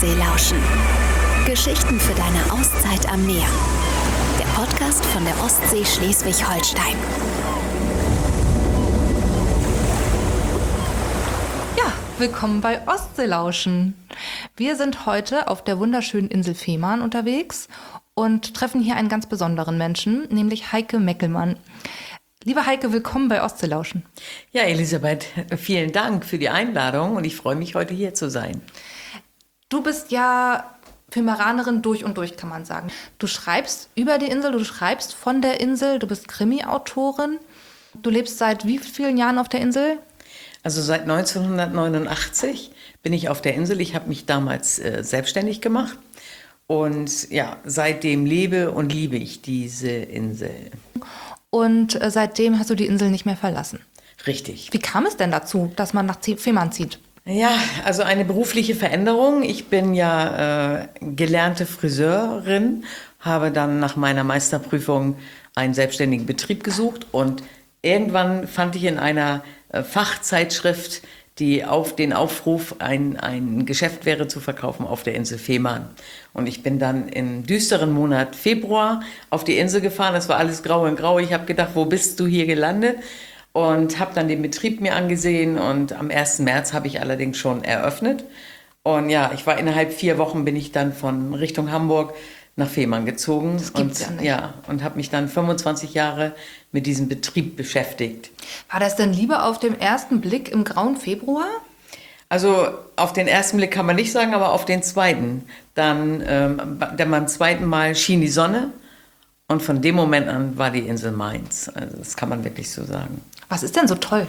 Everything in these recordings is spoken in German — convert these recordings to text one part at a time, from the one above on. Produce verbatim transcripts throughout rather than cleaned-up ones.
Ostsee lauschen. Geschichten für deine Auszeit am Meer. Der Podcast von der Ostsee Schleswig-Holstein. Ja, willkommen bei Ostsee lauschen. Wir sind heute auf der wunderschönen Insel Fehmarn unterwegs und treffen hier einen ganz besonderen Menschen, nämlich Heike Meckelmann. Liebe Heike, willkommen bei Ostsee lauschen. Ja, Elisabeth, vielen Dank für die Einladung und ich freue mich, heute hier zu sein. Du bist ja Fehmarnanerin durch und durch, kann man sagen. Du schreibst über die Insel, du schreibst von der Insel, du bist Krimi-Autorin. Du lebst seit wie vielen Jahren auf der Insel? Also seit neunzehnhundertneunundachtzig bin ich auf der Insel. Ich habe mich damals äh, selbstständig gemacht und ja, seitdem lebe und liebe ich diese Insel. Und äh, seitdem hast du die Insel nicht mehr verlassen. Richtig. Wie kam es denn dazu, dass man nach Fehmarn zieht? Ja, also eine berufliche Veränderung. Ich bin ja äh, gelernte Friseurin, habe dann nach meiner Meisterprüfung einen selbstständigen Betrieb gesucht und irgendwann fand ich in einer äh, Fachzeitschrift die auf den Aufruf, ein, ein Geschäft wäre zu verkaufen auf der Insel Fehmarn. Und ich bin dann im düsteren Monat Februar auf die Insel gefahren. Das war alles grau in grau. Ich habe gedacht, wo bist du hier gelandet? Und habe dann den Betrieb mir angesehen. Und am ersten März habe ich allerdings schon eröffnet. Und ja, ich war innerhalb vier Wochen, bin ich dann von Richtung Hamburg nach Fehmarn gezogen. Das gibt's und, ja nicht. Ja, und habe mich dann fünfundzwanzig Jahre mit diesem Betrieb beschäftigt. War das denn lieber auf den ersten Blick im grauen Februar? Also auf den ersten Blick kann man nicht sagen, aber auf den zweiten. Dann, ähm, dann beim zweiten Mal schien die Sonne und von dem Moment an war die Insel meins. Also das kann man wirklich so sagen. Was ist denn so toll?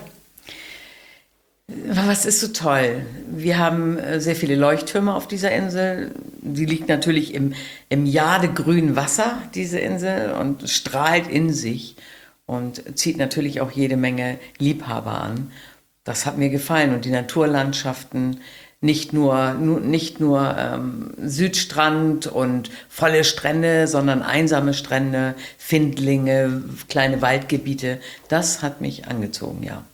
Was ist so toll? Wir haben sehr viele Leuchttürme auf dieser Insel. Die liegt natürlich im, im jadegrünen Wasser, diese Insel, und strahlt in sich und zieht natürlich auch jede Menge Liebhaber an. Das hat mir gefallen. Und die Naturlandschaften, nicht nur, nur, nicht nur ähm, Südstrand und volle Strände, sondern einsame Strände, Findlinge, kleine Waldgebiete, das hat mich angezogen, ja.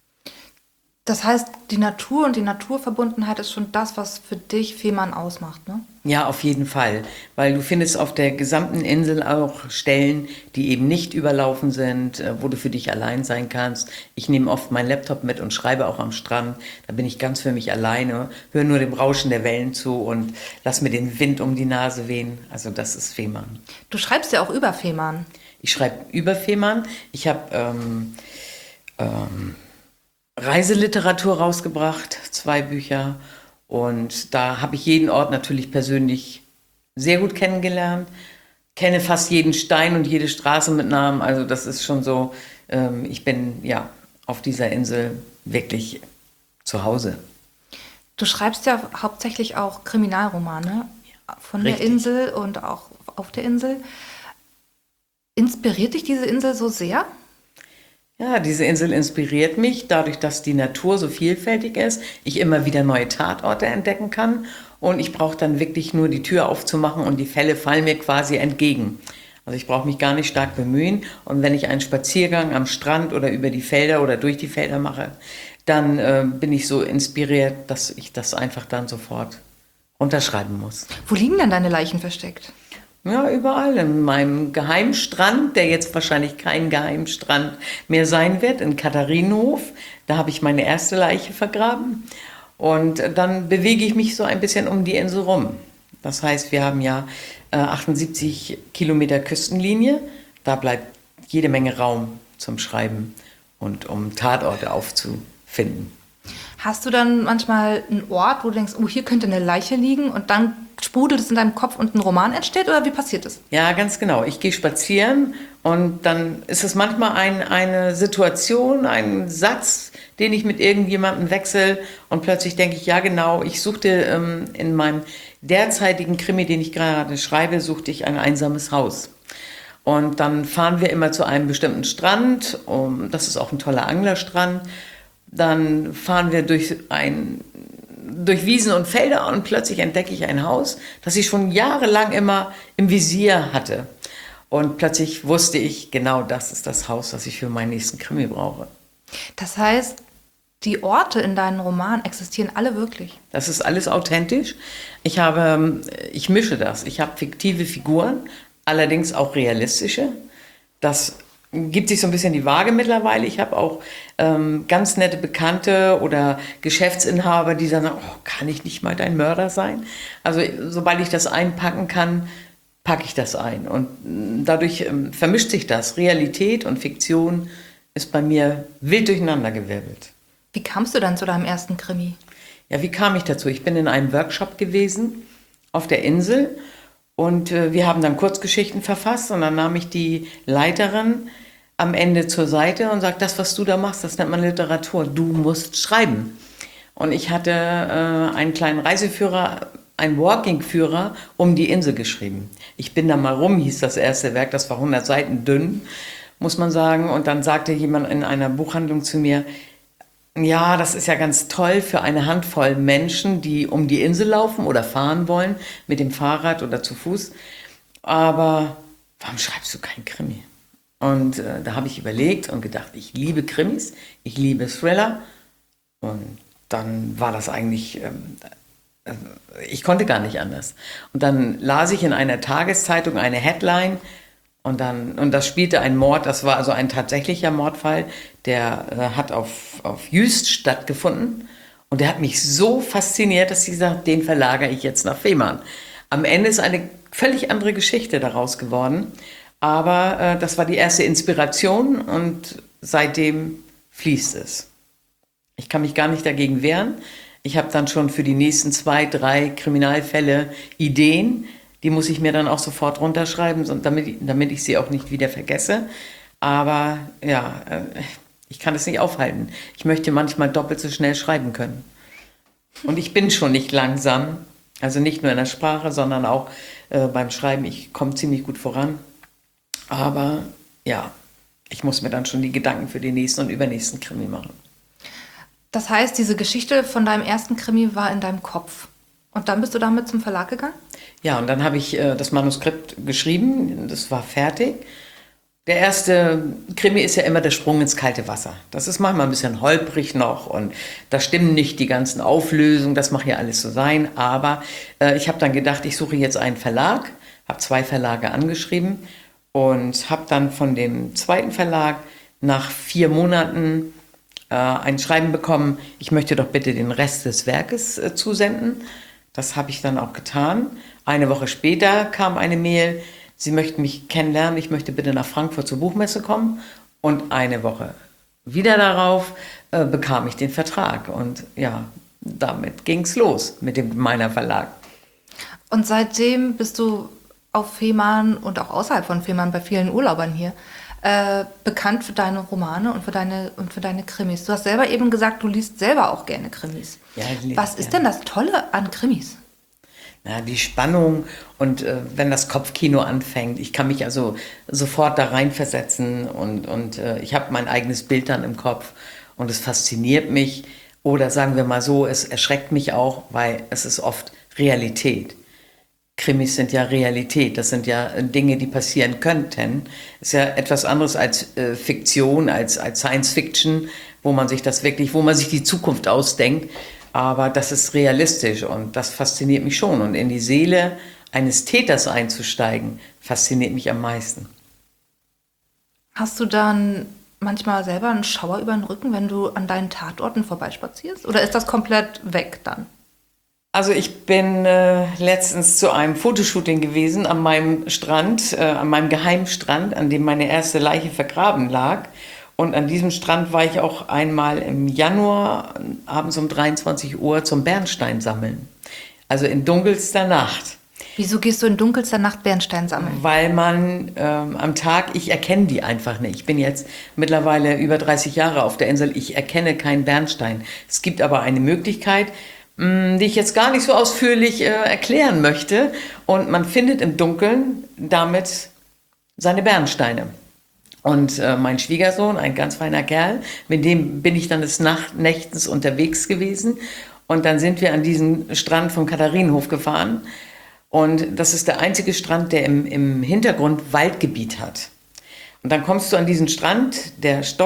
Das heißt, die Natur und die Naturverbundenheit ist schon das, was für dich Fehmarn ausmacht, ne? Ja, auf jeden Fall, weil du findest auf der gesamten Insel auch Stellen, die eben nicht überlaufen sind, wo du für dich allein sein kannst. Ich nehme oft meinen Laptop mit und schreibe auch am Strand. Da bin ich ganz für mich alleine, höre nur dem Rauschen der Wellen zu und lass mir den Wind um die Nase wehen. Also das ist Fehmarn. Du schreibst ja auch über Fehmarn. Ich schreibe über Fehmarn. Ich habe ähm, ähm, Reiseliteratur rausgebracht, zwei Bücher. Und da habe ich jeden Ort natürlich persönlich sehr gut kennengelernt. Kenne fast jeden Stein und jede Straße mit Namen. Also das ist schon so, ähm, ich bin ja auf dieser Insel wirklich zu Hause. Du schreibst ja hauptsächlich auch Kriminalromane von Richtig. der Insel und auch auf der Insel. Inspiriert dich diese Insel so sehr? Ja, diese Insel inspiriert mich, dadurch, dass die Natur so vielfältig ist, ich immer wieder neue Tatorte entdecken kann und ich brauche dann wirklich nur die Tür aufzumachen und die Fälle fallen mir quasi entgegen. Also ich brauche mich gar nicht stark bemühen und wenn ich einen Spaziergang am Strand oder über die Felder oder durch die Felder mache, dann äh, bin ich so inspiriert, dass ich das einfach dann sofort unterschreiben muss. Wo liegen denn deine Leichen versteckt? Ja, überall. In meinem Geheimstrand, der jetzt wahrscheinlich kein Geheimstrand mehr sein wird, in Katharinenhof. Da habe ich meine erste Leiche vergraben. Und dann bewege ich mich so ein bisschen um die Insel rum. Das heißt, wir haben ja äh, achtundsiebzig Kilometer Küstenlinie. Da bleibt jede Menge Raum zum Schreiben und um Tatorte aufzufinden. Hast du dann manchmal einen Ort, wo du denkst, oh, hier könnte eine Leiche liegen und dann sprudelt es in deinem Kopf und ein Roman entsteht, oder wie passiert das? Ja, ganz genau. Ich gehe spazieren und dann ist es manchmal ein, eine Situation, ein Satz, den ich mit irgendjemandem wechsle und plötzlich denke ich, ja genau, ich suchte ähm, in meinem derzeitigen Krimi, den ich gerade schreibe, suchte ich ein einsames Haus. Und dann fahren wir immer zu einem bestimmten Strand, um, das ist auch ein toller Anglerstrand. Dann fahren wir durch, ein, durch Wiesen und Felder und plötzlich entdecke ich ein Haus, das ich schon jahrelang immer im Visier hatte. Und plötzlich wusste ich, genau das ist das Haus, das ich für meinen nächsten Krimi brauche. Das heißt, die Orte in deinen Romanen existieren alle wirklich. Das ist alles authentisch. Ich habe, ich mische das. Ich habe fiktive Figuren, allerdings auch realistische. Das gibt sich so ein bisschen die Waage mittlerweile. Ich habe auch ähm, ganz nette Bekannte oder Geschäftsinhaber, die sagen, oh, kann ich nicht mal dein Mörder sein? Also sobald ich das einpacken kann, packe ich das ein. Und dadurch ähm, vermischt sich das. Realität und Fiktion ist bei mir wild durcheinandergewirbelt. Wie kamst du dann zu deinem ersten Krimi? Ja, wie kam ich dazu? Ich bin in einem Workshop gewesen auf der Insel und äh, wir haben dann Kurzgeschichten verfasst und dann nahm ich die Leiterin am Ende zur Seite und sagte, das, was du da machst, das nennt man Literatur. Du musst schreiben. Und ich hatte äh, einen kleinen Reiseführer, einen Walking-Führer um die Insel geschrieben. Ich bin da mal rum, hieß das erste Werk, das war hundert Seiten dünn, muss man sagen. Und dann sagte jemand in einer Buchhandlung zu mir, ja, das ist ja ganz toll für eine Handvoll Menschen, die um die Insel laufen oder fahren wollen, mit dem Fahrrad oder zu Fuß. Aber warum schreibst du kein Krimi? Und äh, da habe ich überlegt und gedacht, ich liebe Krimis, ich liebe Thriller. Und dann war das eigentlich, ähm, äh, ich konnte gar nicht anders. Und dann las ich in einer Tageszeitung eine Headline, Und dann, und das spielte ein Mord, das war also ein tatsächlicher Mordfall, der äh, hat auf, auf Jüst stattgefunden. Und der hat mich so fasziniert, dass ich gesagt, den verlagere ich jetzt nach Fehmarn. Am Ende ist eine völlig andere Geschichte daraus geworden. Aber äh, das war die erste Inspiration und seitdem fließt es. Ich kann mich gar nicht dagegen wehren. Ich habe dann schon für die nächsten zwei, drei Kriminalfälle Ideen. Die muss ich mir dann auch sofort runterschreiben, damit, damit ich sie auch nicht wieder vergesse. Aber ja, ich kann es nicht aufhalten. Ich möchte manchmal doppelt so schnell schreiben können. Und ich bin schon nicht langsam. Also nicht nur in der Sprache, sondern auch äh, beim Schreiben. Ich komme ziemlich gut voran. Aber ja, ich muss mir dann schon die Gedanken für den nächsten und übernächsten Krimi machen. Das heißt, diese Geschichte von deinem ersten Krimi war in deinem Kopf. Und dann bist du damit zum Verlag gegangen? Ja, und dann habe ich äh, das Manuskript geschrieben, das war fertig. Der erste Krimi ist ja immer der Sprung ins kalte Wasser. Das ist manchmal ein bisschen holprig noch und da stimmen nicht die ganzen Auflösungen, das mag ja alles so sein. Aber äh, ich habe dann gedacht, ich suche jetzt einen Verlag, habe zwei Verlage angeschrieben und habe dann von dem zweiten Verlag nach vier Monaten äh, ein Schreiben bekommen, ich möchte doch bitte den Rest des Werkes äh, zusenden. Das habe ich dann auch getan. Eine Woche später kam eine Mail, Sie möchten mich kennenlernen, ich möchte bitte nach Frankfurt zur Buchmesse kommen. Und eine Woche wieder darauf äh, bekam ich den Vertrag. Und ja, damit ging es los mit dem Meiner Verlag. Und seitdem bist du auf Fehmarn und auch außerhalb von Fehmarn bei vielen Urlaubern hier äh, bekannt für deine Romane und für deine, und für deine Krimis. Du hast selber eben gesagt, du liest selber auch gerne Krimis. Ja, ich lese Was ist gerne. denn das Tolle an Krimis? Ja, die Spannung und äh, wenn das Kopfkino anfängt, ich kann mich also sofort da reinversetzen und, und äh, ich habe mein eigenes Bild dann im Kopf und es fasziniert mich oder sagen wir mal so, es erschreckt mich auch, weil es ist oft Realität. Krimis sind ja Realität, das sind ja Dinge, die passieren könnten. Ist ja etwas anderes als äh, Fiktion, als, als Science Fiction, wo man sich das wirklich, wo man sich die Zukunft ausdenkt. Aber das ist realistisch und das fasziniert mich schon. Und in die Seele eines Täters einzusteigen, fasziniert mich am meisten. Hast du dann manchmal selber einen Schauer über den Rücken, wenn du an deinen Tatorten vorbeispazierst? Oder ist das komplett weg dann? Also ich bin äh, letztens zu einem Fotoshooting gewesen an meinem Strand, äh, an meinem Geheimstrand, an dem meine erste Leiche vergraben lag. Und an diesem Strand war ich auch einmal im Januar abends um dreiundzwanzig Uhr zum Bernstein sammeln. Also in dunkelster Nacht. Wieso gehst du in dunkelster Nacht Bernstein sammeln? Weil man ähm, am Tag, ich erkenne die einfach nicht. Ich bin jetzt mittlerweile über dreißig Jahre auf der Insel, ich erkenne keinen Bernstein. Es gibt aber eine Möglichkeit, mh, die ich jetzt gar nicht so ausführlich äh, erklären möchte. Und man findet im Dunkeln damit seine Bernsteine. Und äh, mein Schwiegersohn, ein ganz feiner Kerl, mit dem bin ich dann des Nacht Nächtens unterwegs gewesen. Und dann sind wir an diesen Strand vom Katharinenhof gefahren. Und das ist der einzige Strand, der im, im Hintergrund Waldgebiet hat. Und dann kommst du an diesen Strand, der Stock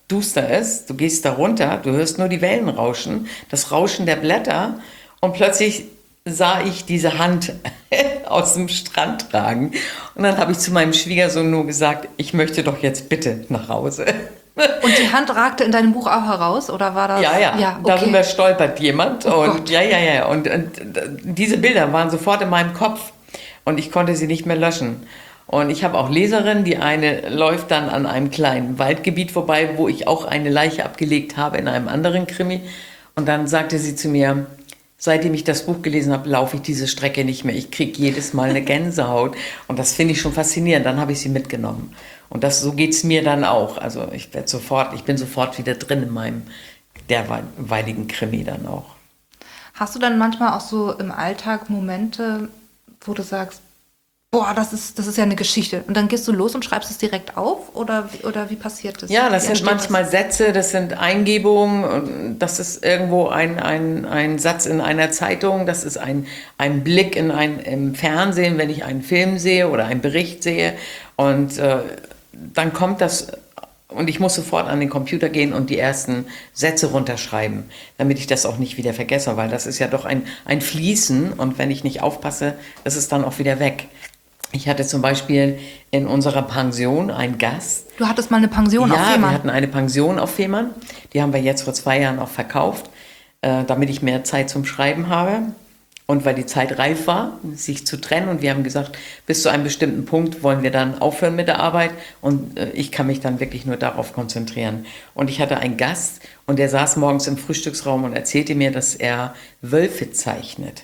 duster ist. Du gehst da runter, du hörst nur die Wellen rauschen, das Rauschen der Blätter und plötzlich sah ich diese Hand aus dem Strand tragen. Und dann habe ich zu meinem Schwiegersohn nur gesagt, ich möchte doch jetzt bitte nach Hause. Und die Hand ragte in deinem Buch auch heraus, oder war das? Ja, ja, ja okay. Darüber stolpert jemand. Oh und Gott. ja, ja, ja. Und, und diese Bilder waren sofort in meinem Kopf und ich konnte sie nicht mehr löschen. Und ich habe auch Leserinnen, die eine läuft dann an einem kleinen Waldgebiet vorbei, wo ich auch eine Leiche abgelegt habe in einem anderen Krimi. Und dann sagte sie zu mir, seitdem ich das Buch gelesen habe, laufe ich diese Strecke nicht mehr. Ich kriege jedes Mal eine Gänsehaut. Und das finde ich schon faszinierend. Dann habe ich sie mitgenommen. Und das, so geht es mir dann auch. Also ich werde sofort, ich bin sofort wieder drin in meinem derweiligen Krimi dann auch. Hast du dann manchmal auch so im Alltag Momente, wo du sagst, boah, das ist, das ist ja eine Geschichte. Und dann gehst du los und schreibst es direkt auf? Oder, oder wie passiert das? Ja, das Wie sind entsteht manchmal das? Sätze, das sind Eingebungen, das ist irgendwo ein, ein, ein Satz in einer Zeitung, das ist ein, ein Blick in ein, im Fernsehen, wenn ich einen Film sehe oder einen Bericht sehe. Und äh, dann kommt das, und ich muss sofort an den Computer gehen und die ersten Sätze runterschreiben, damit ich das auch nicht wieder vergesse, weil das ist ja doch ein, ein Fließen und wenn ich nicht aufpasse, ist es dann auch wieder weg. Ich hatte zum Beispiel in unserer Pension einen Gast. Du hattest mal eine Pension ja, auf Ja, Fehmarn. wir hatten eine Pension auf Fehmarn. Die haben wir jetzt vor zwei Jahren auch verkauft, äh, damit ich mehr Zeit zum Schreiben habe. Und weil die Zeit reif war, sich zu trennen. Und wir haben gesagt, bis zu einem bestimmten Punkt wollen wir dann aufhören mit der Arbeit. Und äh, ich kann mich dann wirklich nur darauf konzentrieren. Und ich hatte einen Gast und der saß morgens im Frühstücksraum und erzählte mir, dass er Wölfe zeichnet.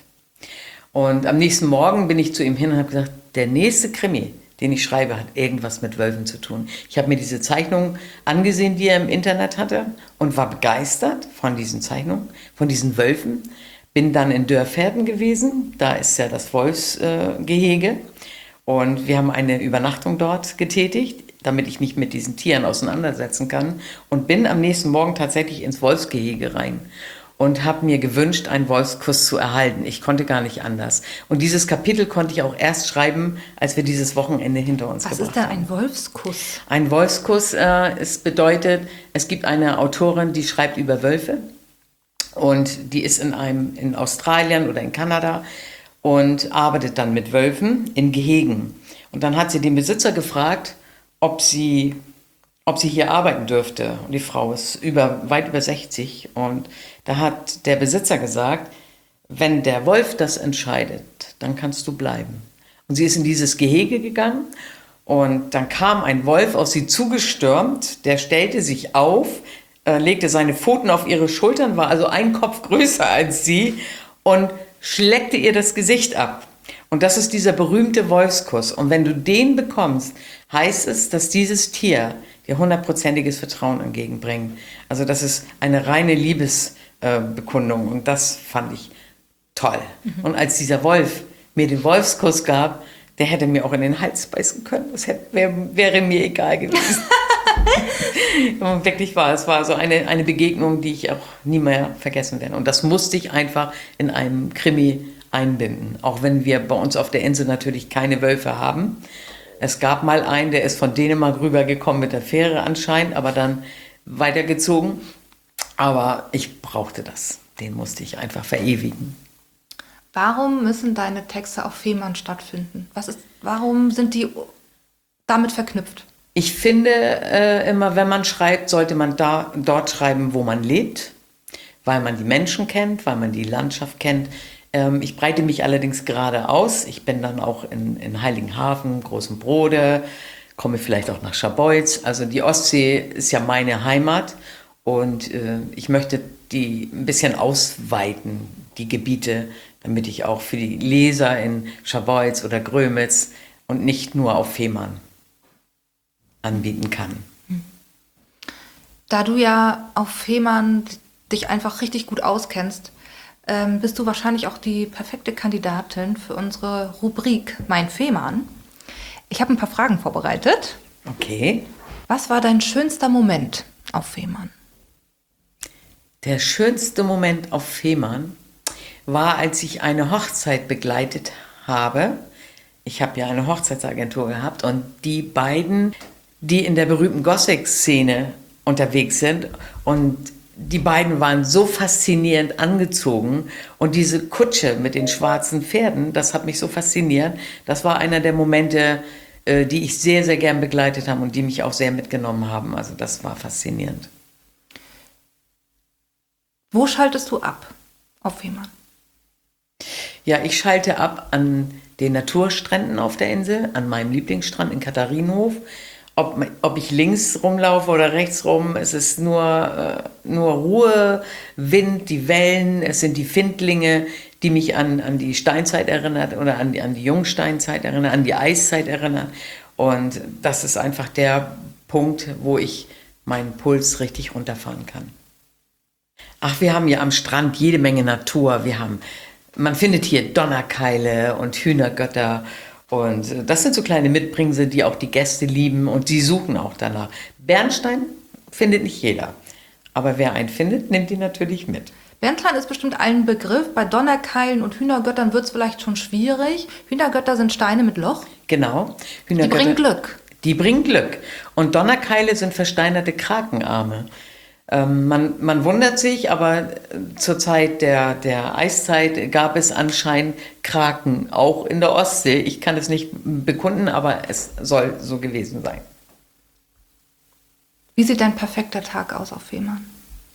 Und am nächsten Morgen bin ich zu ihm hin und habe gesagt, der nächste Krimi, den ich schreibe, hat irgendwas mit Wölfen zu tun. Ich habe mir diese Zeichnung angesehen, die er im Internet hatte und war begeistert von diesen Zeichnungen, von diesen Wölfen. Bin dann in Dörferden gewesen, da ist ja das Wolfsgehege. Äh, und wir haben eine Übernachtung dort getätigt, damit ich mich mit diesen Tieren auseinandersetzen kann. Und bin am nächsten Morgen tatsächlich ins Wolfsgehege rein. Und habe mir gewünscht, einen Wolfskuss zu erhalten. Ich konnte gar nicht anders. Und dieses Kapitel konnte ich auch erst schreiben, als wir dieses Wochenende hinter uns Was gebracht ist denn haben. ein Wolfskuss? Ein Wolfskuss, äh, es bedeutet, es gibt eine Autorin, die schreibt über Wölfe. Und die ist in, einem, in Australien oder in Kanada und arbeitet dann mit Wölfen in Gehegen. Und dann hat sie den Besitzer gefragt, ob sie... ob sie hier arbeiten dürfte. Und die Frau ist über, weit über sechzig. Und da hat der Besitzer gesagt, wenn der Wolf das entscheidet, dann kannst du bleiben. Und sie ist in dieses Gehege gegangen und dann kam ein Wolf auf sie zugestürmt, der stellte sich auf, äh, legte seine Pfoten auf ihre Schultern, war also ein Kopf größer als sie und schleckte ihr das Gesicht ab. Und das ist dieser berühmte Wolfskuss. Und wenn du den bekommst, heißt es, dass dieses Tier dir hundertprozentiges Vertrauen entgegenbringt. Also das ist eine reine Liebesbekundung. Äh, und das fand ich toll. Mhm. Und als dieser Wolf mir den Wolfskuss gab, der hätte mir auch in den Hals beißen können. Das hätte, wär, wäre mir egal gewesen. Und wirklich war, es war so eine, eine Begegnung, die ich auch nie mehr vergessen werde. Und das musste ich einfach in einem Krimi einbinden. Auch wenn wir bei uns auf der Insel natürlich keine Wölfe haben. Es gab mal einen, der ist von Dänemark rübergekommen mit der Fähre anscheinend, aber dann weitergezogen. Aber ich brauchte das. Den musste ich einfach verewigen. Warum müssen deine Texte auf Fehmarn stattfinden? Was ist, warum sind die damit verknüpft? Ich finde äh, immer, wenn man schreibt, sollte man da, dort schreiben, wo man lebt, weil man die Menschen kennt, weil man die Landschaft kennt. Ähm, ich breite mich allerdings gerade aus. Ich bin dann auch in, in Heiligenhafen, Großen Brode, komme vielleicht auch nach Scharbeutz. Also die Ostsee ist ja meine Heimat und äh, ich möchte die ein bisschen ausweiten, die Gebiete, damit ich auch für die Leser in Scharbeutz oder Grömitz und nicht nur auf Fehmarn anbieten kann. Da du ja auf Fehmarn dich einfach richtig gut auskennst, ähm, bist du wahrscheinlich auch die perfekte Kandidatin für unsere Rubrik Mein Fehmarn. Ich habe ein paar Fragen vorbereitet. Okay. Was war dein schönster Moment auf Fehmarn? Der schönste Moment auf Fehmarn war, als ich eine Hochzeit begleitet habe. Ich habe ja eine Hochzeitsagentur gehabt und die beiden, die in der berühmten Gothic-Szene unterwegs sind. Und die beiden waren so faszinierend angezogen. Und diese Kutsche mit den schwarzen Pferden, das hat mich so fasziniert. Das war einer der Momente, äh, die ich sehr, sehr gern begleitet habe und die mich auch sehr mitgenommen haben. Also das war faszinierend. Wo schaltest du ab auf Fehmarn? Ja, ich schalte ab an den Naturstränden auf der Insel, an meinem Lieblingsstrand in Katharinenhof. Ob, ob ich links rumlaufe oder rechts rum, es ist nur, äh, nur Ruhe, Wind, die Wellen, es sind die Findlinge, die mich an, an die Steinzeit erinnert oder an die, an die Jungsteinzeit erinnern, an die Eiszeit erinnern. Und das ist einfach der Punkt, wo ich meinen Puls richtig runterfahren kann. Ach, wir haben ja am Strand jede Menge Natur. Wir haben, man findet hier Donnerkeile und Hühnergötter. Und das sind so kleine Mitbringsel, die auch die Gäste lieben und die suchen auch danach. Bernstein findet nicht jeder, aber wer einen findet, nimmt ihn natürlich mit. Bernstein ist bestimmt allen Begriff. Bei Donnerkeilen und Hühnergöttern wird es vielleicht schon schwierig. Hühnergötter sind Steine mit Loch. Genau. Die bringen Glück. Die bringen Glück. Und Donnerkeile sind versteinerte Krakenarme. Ähm, man, man wundert sich, aber zur Zeit der, der Eiszeit gab es anscheinend Kraken, auch in der Ostsee. Ich kann es nicht bekunden, aber es soll so gewesen sein. Wie sieht dein perfekter Tag aus auf Fehmarn?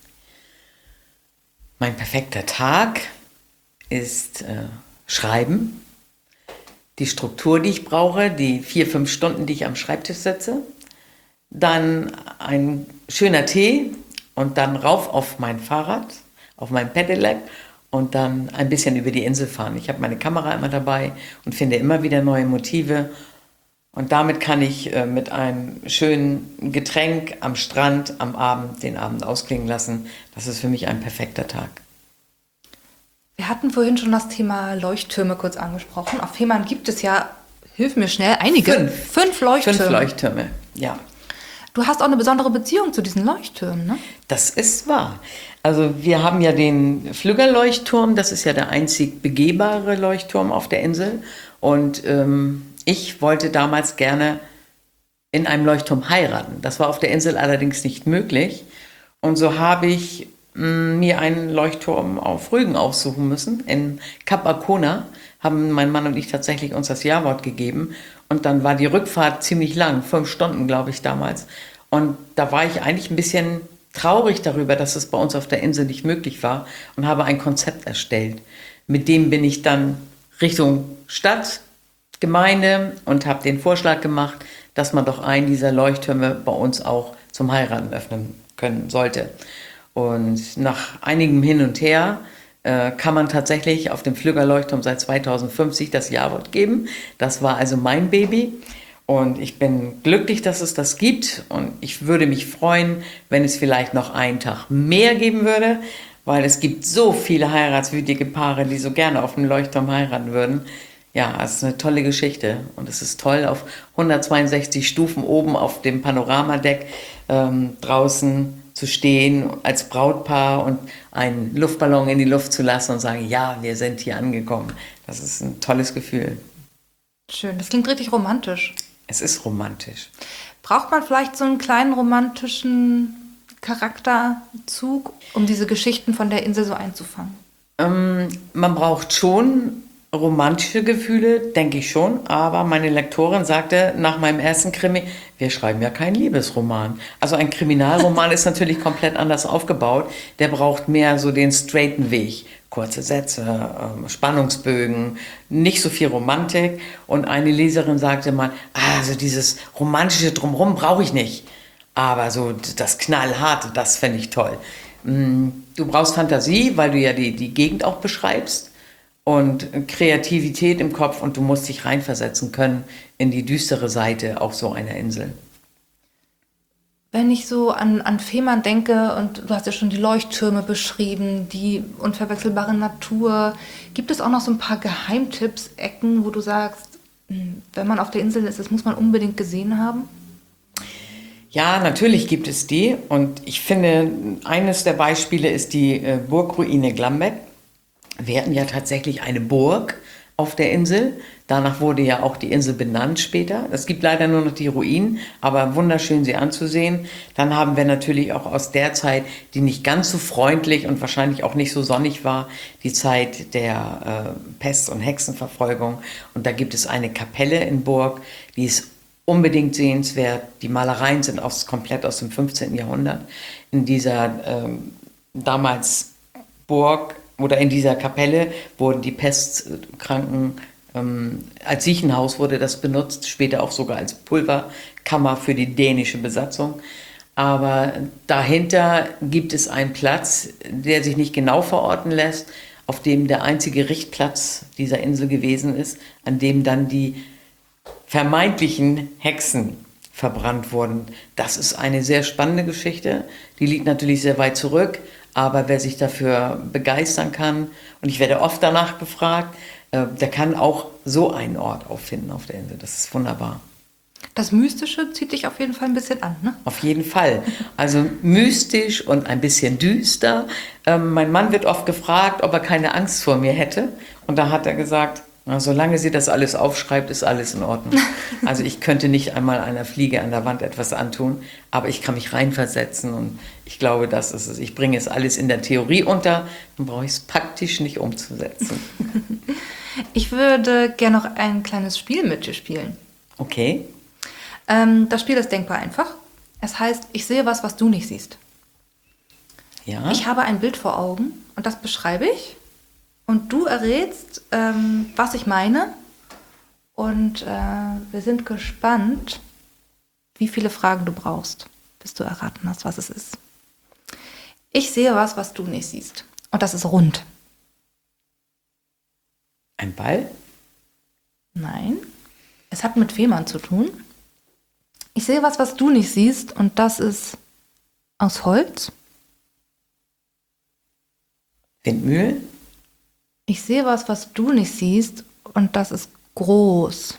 Mein perfekter Tag ist äh, Schreiben, die Struktur, die ich brauche, die vier, fünf Stunden, die ich am Schreibtisch sitze, dann ein schöner Tee, und dann rauf auf mein Fahrrad, auf mein Pedelec und dann ein bisschen über die Insel fahren. Ich habe meine Kamera immer dabei und finde immer wieder neue Motive. Und damit kann ich äh, mit einem schönen Getränk am Strand am Abend den Abend ausklingen lassen. Das ist für mich ein perfekter Tag. Wir hatten vorhin schon das Thema Leuchttürme kurz angesprochen. Auf Fehmarn gibt es ja, hilf mir schnell, einige. Fünf. Fünf Leuchttürme. Fünf Leuchttürme, ja. Du hast auch eine besondere Beziehung zu diesen Leuchttürmen, ne? Das ist wahr. Also wir haben ja den Flügger-Leuchtturm, das ist ja der einzig begehbare Leuchtturm auf der Insel. Und ähm, ich wollte damals gerne in einem Leuchtturm heiraten. Das war auf der Insel allerdings nicht möglich. Und so habe ich mh, mir einen Leuchtturm auf Rügen aussuchen müssen. In Kap Arkona haben mein Mann und ich tatsächlich uns das Ja-Wort gegeben. Und dann war die Rückfahrt ziemlich lang, fünf Stunden, glaube ich, damals. Und da war ich eigentlich ein bisschen traurig darüber, dass es bei uns auf der Insel nicht möglich war und habe ein Konzept erstellt. Mit dem bin ich dann Richtung Stadt, Gemeinde und habe den Vorschlag gemacht, dass man doch einen dieser Leuchttürme bei uns auch zum Heiraten öffnen können sollte. Und nach einigem Hin und Her äh, kann man tatsächlich auf dem Flügger-Leuchtturm seit zweitausendfünfzig das Ja-Wort geben. Das war also mein Baby. Und ich bin glücklich, dass es das gibt. Und ich würde mich freuen, wenn es vielleicht noch einen Tag mehr geben würde, weil es gibt so viele heiratswütige Paare, die so gerne auf dem Leuchtturm heiraten würden. Ja, es ist eine tolle Geschichte. Und es ist toll, auf hundertzweiundsechzig Stufen oben auf dem Panoramadeck ähm, draußen zu stehen als Brautpaar und einen Luftballon in die Luft zu lassen und sagen, ja, wir sind hier angekommen. Das ist ein tolles Gefühl. Schön, das klingt richtig romantisch. Es ist romantisch. Braucht man vielleicht so einen kleinen romantischen Charakterzug, um diese Geschichten von der Insel so einzufangen? Ähm, man braucht schon romantische Gefühle, denke ich schon. Aber meine Lektorin sagte nach meinem ersten Krimi, wir schreiben ja keinen Liebesroman. Also ein Kriminalroman ist natürlich komplett anders aufgebaut. Der braucht mehr so den straighten Weg. Kurze Sätze, äh, Spannungsbögen, nicht so viel Romantik. Und eine Leserin sagte mal, ah, also dieses romantische Drumherum brauche ich nicht. Aber so das Knallharte, das fände ich toll. Du brauchst Fantasie, weil du ja die, die Gegend auch beschreibst. Und Kreativität im Kopf und du musst dich reinversetzen können in die düstere Seite auch so einer Insel. Wenn ich so an, an Fehmarn denke, und du hast ja schon die Leuchttürme beschrieben, die unverwechselbare Natur, gibt es auch noch so ein paar Geheimtipps, Ecken, wo du sagst, wenn man auf der Insel ist, das muss man unbedingt gesehen haben? Ja, natürlich gibt es die. Und ich finde, eines der Beispiele ist die äh, Burgruine Glambeck. Wir hatten ja tatsächlich eine Burg auf der Insel. Danach wurde ja auch die Insel benannt später. Es gibt leider nur noch die Ruinen, aber wunderschön sie anzusehen. Dann haben wir natürlich auch aus der Zeit, die nicht ganz so freundlich und wahrscheinlich auch nicht so sonnig war, die Zeit der äh, Pest- und Hexenverfolgung. Und da gibt es eine Kapelle in Burg, die ist unbedingt sehenswert. Die Malereien sind aus, komplett aus dem fünfzehnten Jahrhundert. In dieser ähm, damals Burg oder in dieser Kapelle wurden die Pestkranken, ähm, als Siechenhaus wurde das benutzt, später auch sogar als Pulverkammer für die dänische Besatzung. Aber dahinter gibt es einen Platz, der sich nicht genau verorten lässt, auf dem der einzige Richtplatz dieser Insel gewesen ist, an dem dann die vermeintlichen Hexen verbrannt wurden. Das ist eine sehr spannende Geschichte. Die liegt natürlich sehr weit zurück, aber wer sich dafür begeistern kann, und ich werde oft danach gefragt, äh, der kann auch so einen Ort auffinden auf der Insel. Das ist wunderbar. Das Mystische zieht dich auf jeden Fall ein bisschen an, ne? Auf jeden Fall. Also mystisch und ein bisschen düster. Ähm, mein Mann wird oft gefragt, ob er keine Angst vor mir hätte. Und da hat er gesagt, na, solange sie das alles aufschreibt, ist alles in Ordnung. Also ich könnte nicht einmal einer Fliege an der Wand etwas antun, aber ich kann mich reinversetzen und ich glaube, das ist es. Ich bringe es alles in der Theorie unter, dann brauche ich es praktisch nicht umzusetzen. Ich würde gerne noch ein kleines Spiel mit dir spielen. Okay. Ähm, das Spiel ist denkbar einfach. Es heißt, ich sehe was, was du nicht siehst. Ja. Ich habe ein Bild vor Augen und das beschreibe ich. Und du errätst, ähm, was ich meine. Und äh, wir sind gespannt, wie viele Fragen du brauchst, bis du erraten hast, was es ist. Ich sehe was, was du nicht siehst. Und das ist rund. Ein Ball? Nein. Es hat mit Fehmarn zu tun. Ich sehe was, was du nicht siehst. Und das ist aus Holz. Windmühle? Ich sehe was, was du nicht siehst, und das ist groß.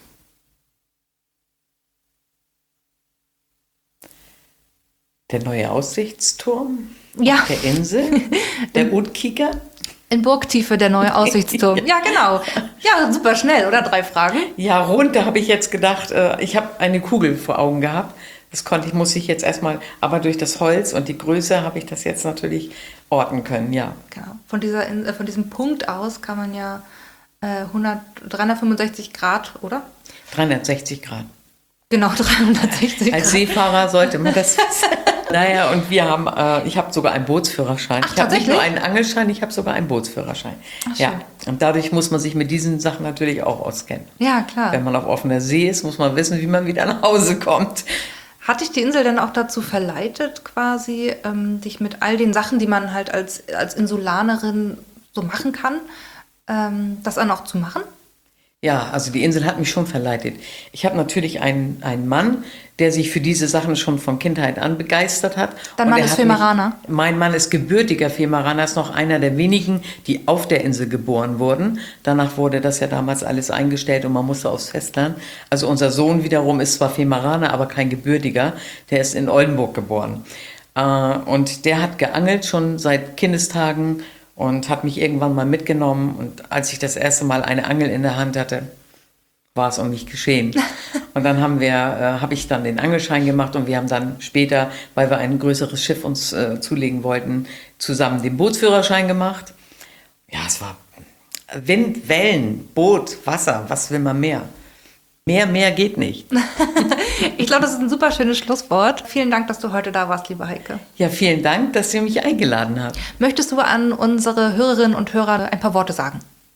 Der neue Aussichtsturm? Ja. Auf der Insel? Der Utkiker? In Burgtiefe der neue Aussichtsturm. Ja, genau. Ja, super schnell, oder? Drei Fragen. Ja, rund, da habe ich jetzt gedacht, äh, ich habe eine Kugel vor Augen gehabt. Das konnte ich, muss ich jetzt erstmal, aber durch das Holz und die Größe habe ich das jetzt natürlich orten können, ja. Genau. Von, dieser, äh, von diesem Punkt aus kann man ja äh, hundert, dreihundertfünfundsechzig Grad, oder? dreihundertsechzig Grad. Genau, dreihundertsechzig Grad. Als Seefahrer sollte man das wissen. Naja, und wir haben, äh, ich habe sogar einen Bootsführerschein. Ach, ich habe nicht nur tatsächlich? einen Angelschein, ich habe sogar einen Bootsführerschein. Ach, ja. schön. Und dadurch muss man sich mit diesen Sachen natürlich auch auskennen. Ja, klar. Wenn man auf offener See ist, muss man wissen, wie man wieder nach Hause kommt. Hat dich die Insel denn auch dazu verleitet, quasi, ähm, dich mit all den Sachen, die man halt als, als Insulanerin so machen kann, ähm, das dann auch zu machen? Ja, also die Insel hat mich schon verleitet. Ich habe natürlich einen, einen Mann, der sich für diese Sachen schon von Kindheit an begeistert hat. Dein Und Mann der ist hat Femaraner? mich- Mein Mann ist gebürtiger Femaraner, ist noch einer der wenigen, die auf der Insel geboren wurden. Danach wurde das ja damals alles eingestellt und man musste aufs Festland. Also unser Sohn wiederum ist zwar Femaraner, aber kein gebürtiger. Der ist in Oldenburg geboren. Äh, Und der hat geangelt schon seit Kindestagen und hat mich irgendwann mal mitgenommen. Und als ich das erste Mal eine Angel in der Hand hatte, war es um mich geschehen. Und dann haben wir, äh, habe ich dann den Angelschein gemacht und wir haben dann später, weil wir ein größeres Schiff uns äh, zulegen wollten, zusammen den Bootsführerschein gemacht. Ja, es war Wind, Wellen, Boot, Wasser, was will man mehr? Mehr, mehr geht nicht. Ich glaube, das ist ein super schönes Schlusswort. Vielen Dank, dass du heute da warst, liebe Heike. Ja, vielen Dank, dass ihr mich eingeladen habt. Möchtest du an unsere Hörerinnen und Hörer ein paar Worte sagen?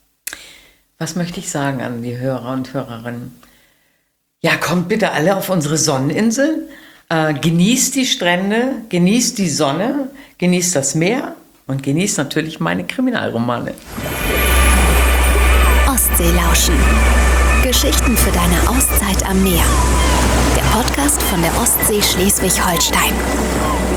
Was möchte ich sagen an die Hörer und Hörerinnen? Ja, kommt bitte alle auf unsere Sonneninsel, äh, genießt die Strände, genießt die Sonne, genießt das Meer und genießt natürlich meine Kriminalromane. Ostseelauschen. Geschichten für deine Auszeit am Meer. Der Podcast von der Ostsee Schleswig-Holstein.